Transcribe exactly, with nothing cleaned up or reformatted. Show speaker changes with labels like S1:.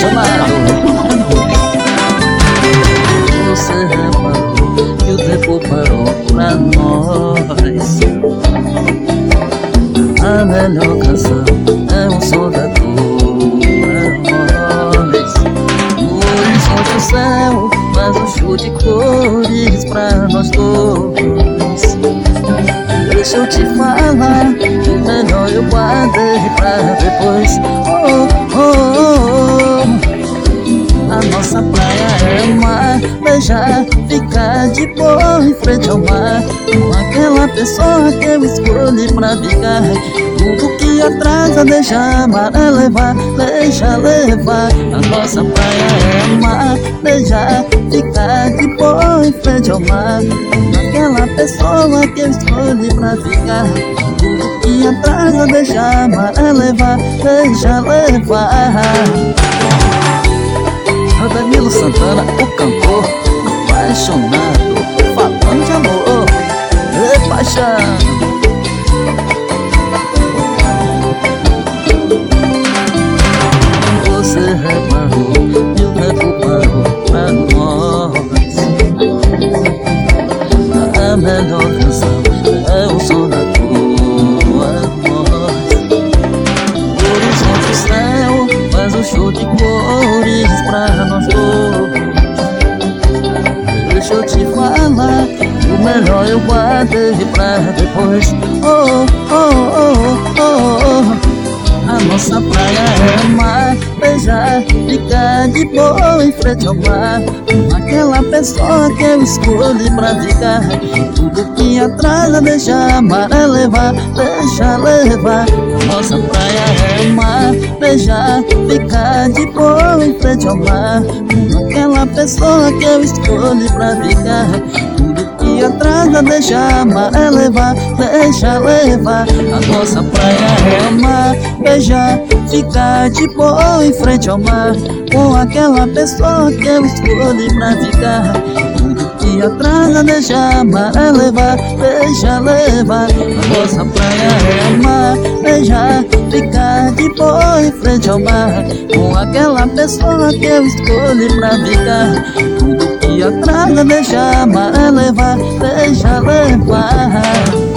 S1: apaixonado. Você reparou que o tempo parou pra nós. A melhor canção é um som da tua voz. No horizonte o céu faz um show de cores pra nós dois. Deixa eu te falar, o melhor eu guardei pra depois. Oh, oh, oh. A nossa praia é o mar, beijar, ficar de boa em frente ao mar, com aquela pessoa que eu escolhi pra ficar. Tudo que atrasa deixa a maré levar, deixa levar. A nossa praia é o mar, beijar, ficar de boa em frente ao mar, com aquela pessoa que eu escolhi pra ficar. Tudo que atrasa deixa a maré levar, deixa levar. Danilo Santana, o cantor apaixonado, falando de amor e paixão. Você reparou que o tempo parou pra nós. A melhor canção é o som da tua voz. O horizonte do céu faz um show de cores pra nós dois. Deixa eu te falar, o melhor eu guardei pra depois. Oh, oh, oh, oh, oh. A nossa praia é o mar, beijar, ficar de boa em frente ao mar, com aquela pessoa que eu escolhi pra ficar. Tudo que atrasa deixa a maré levar, deixa levar. A nossa praia é o mar, beijar, ficar de boa em frente ao mar, com aquela pessoa que eu escolhi pra ficar. Tudo que atrasa deixa a maré levar, deixa levar. A nossa praia é o mar, beijar, ficar de boa em frente ao mar, com aquela pessoa que eu escolhi pra ficar. Tudo que atrasa deixa a maré levar, deixa levar. A nossa praia é o mar, beijar, ficar de boa em frente ao mar, com aquela pessoa que eu escolhi pra ficar. Tudo que atrasa deixa a maré levar, deixa levar.